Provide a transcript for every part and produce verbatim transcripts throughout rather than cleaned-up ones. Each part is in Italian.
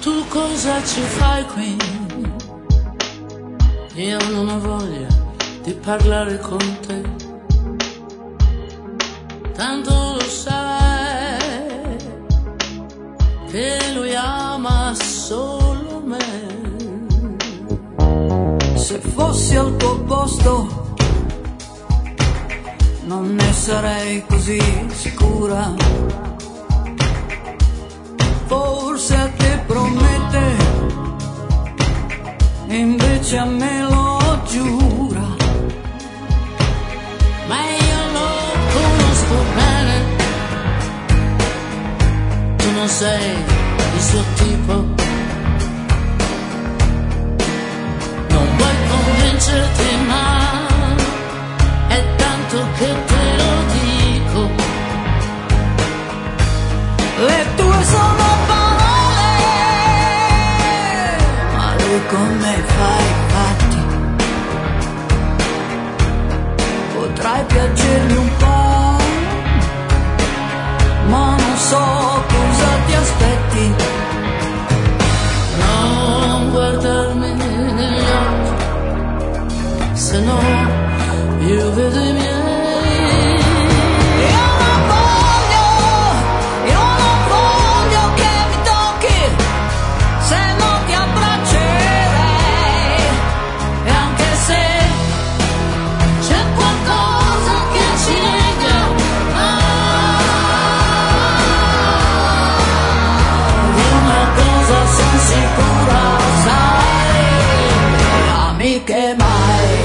Tu cosa ci fai qui? Io non ho voglia di parlare con te, tanto lo sai che lui ama solo me. Se fossi al tuo posto non ne sarei così sicura. Forse a te promette, invece a me lo giura. Ma io lo conosco bene, tu non sei il suo tipo. Non vuoi convincerti, ma è tanto che te lo dico. Le tue sono parole, ma lui con me fa i fatti. Potrai piacermi un po', ma non so cosa ti aspetti. Non guardarmi negli occhi, se no io vedo i miei. Che mai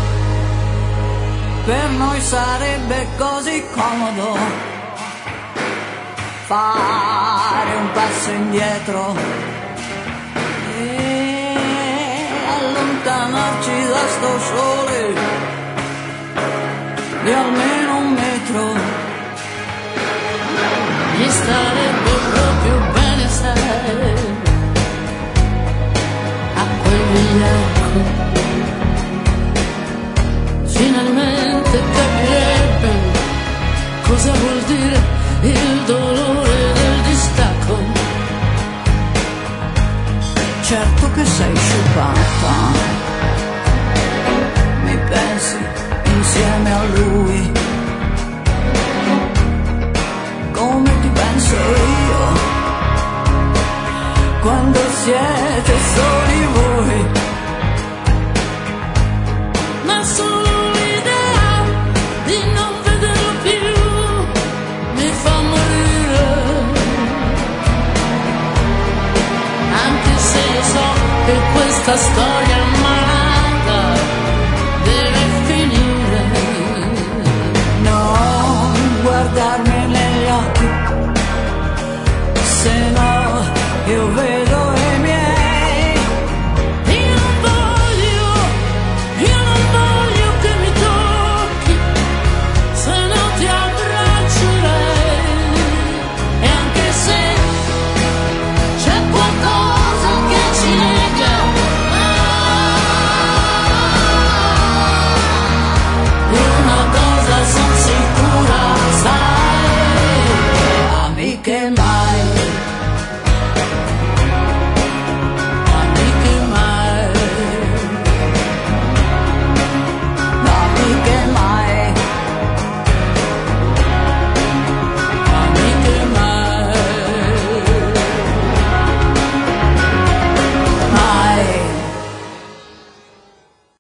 per noi sarebbe così comodo fare un passo indietro e allontanarci da sto sole di almeno un metro. Mi starebbe proprio bene, sai, a quel vigliacco. Finalmente capirebbe cosa vuol dire il dolore del distacco. Certo che sei sciupata, mi pensi insieme a lui, come ti penso io, quando siete soli voi. Ma solo questa storia malata deve finire. Non guardarmi negli occhi, se no io vedo